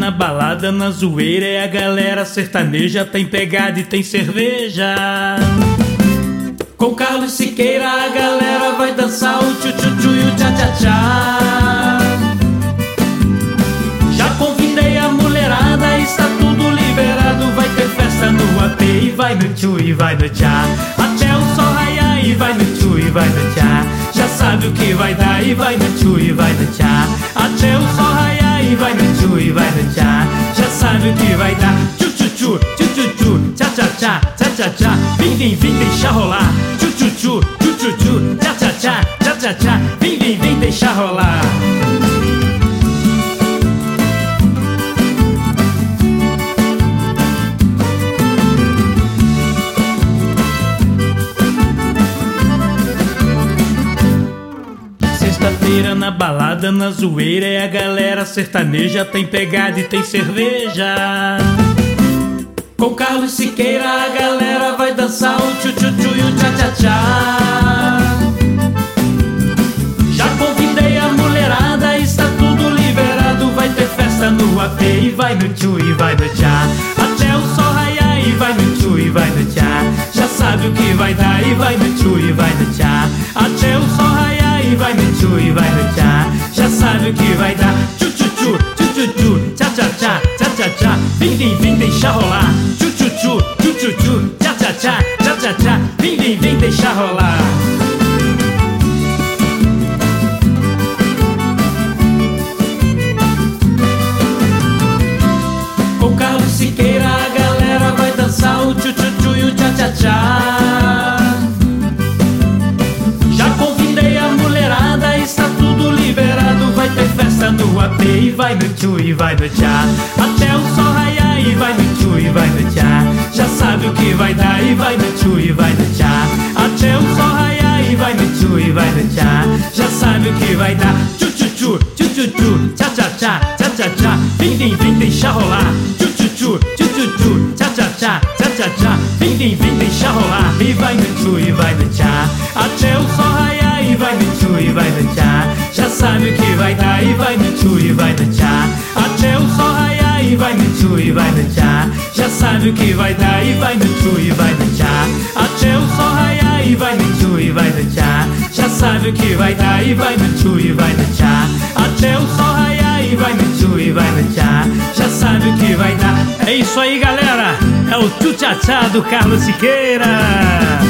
na balada, na zoeira, é a galera sertaneja, tem pegada e tem cerveja. Com Carlos Siqueira a galera vai dançar o tchu-tchu-tchu e o tchá-tchá-tchá. Já convidei a mulherada, está tudo liberado, vai ter festa no AP e vai no tchu e vai no tchá. Até o sol raiar e vai no tchu e vai no tchá. Já sabe o que vai dar e vai no tchu e vai no tchá. Até o sol raiar e vai no tchu e vai no tchá. Já sabe o que vai dar. Tchu-tchu-tchu, tchu-tchu-tchu, tchá-tchá-tchá, tchá-tchá-tchá. Vem, vem, vem, deixa rolar. Tchu-tchu-tchu, tchu-tchu-tchu, tchá-tchá-tchá, tchá-tchá-tchá. Vem, vem, vem, deixa rolar. Sexta-feira na balada, na zoeira, é a galera sertaneja, tem pegada e tem cerveja. Com Carlos Siqueira a galera vai dançar o tchu-tchu-tchu e o tchá-tchá-tchá. Já convidei a mulherada, está tudo liberado, vai ter festa no AP e vai no tchu e vai no tchá. Até o sol raiar e vai no tchu e vai no tchá. Já sabe o que vai dar e vai no tchu e vai no tchá. Até o sol raiar e vai no tchu e vai no tchá. Já sabe o que vai dar. Tchu-tchu-tchu, tchu-tchu-tchu, tchá-tchá-tchá, tchá-tchá-tchá. Vem, vem, vem, deixa rolar. Tchu-tchu-tchu, tchu-tchu-tchu, tchá-tchá-tchá, tchá-tchá-tchá. Vem, vem, vem, deixa rolar. Com Carlos Siqueira a galera vai dançar o tchu-tchu-tchu e o tchá-tchá-tchá. Já convidei a mulherada, está tudo liberado, vai ter festa no AP e vai no tchu e vai no tchá. Até o sol raiar e vai no tchu e vai no tchá. Já sabe o que vai dar e vai no tchu e vai no tchá. Até o sol raiar e vai no tchu e vai no tchá. Já sabe o que vai dar. Tchu-tchu-tchu, tchu-tchu-tchu, tchá-tchá-tchá, tchá-tchá-tchá. Vem, vem, vem, deixa rolar. Tchu-tchu-tchu, tchu-tchu-tchu, tchá-tchá-tchá, tchá-tchá-tchá. Vem, vem, vem, deixa rolar. E vai no tchu e vai no tchá. Até o sol raiar e vai no tchu e vai no tchá. Já sabe o que vai dar e vai no tchu e vai no tchá. Até o sol raiar e vai no tchu e vai no tchá. Já sabe o que vai dar e vai no tchu e vai no tchá. Até o sol raiar e vai no tchu e vai no tchá. Já sabe o que vai dar e vai no tchu e vai no tchá. Até o sol raiar e vai no tchu e vai no tchá. Já sabe o que vai dar. É isso aí, galera. É o tchu-tchá-tchá do Carlos Siqueira.